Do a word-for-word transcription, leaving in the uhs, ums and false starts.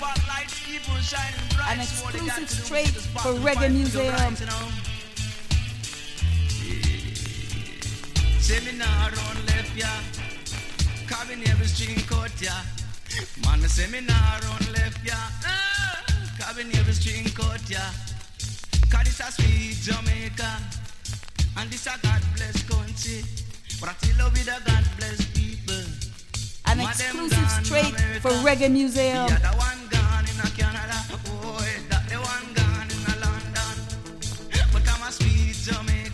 An exclusive straight for Reggae Museum. Seminar on left ya, cabin every string cut ya. Man, a seminar on left ya, cabin every string cut ya. Cause this a sweet Jamaica, and this a God bless country. But I still love with a God bless people. An exclusive straight for Reggae Museum. Yeah, the one gone in a Canada, oh, that the one gone in a London. But I'm a sweet Jamaica.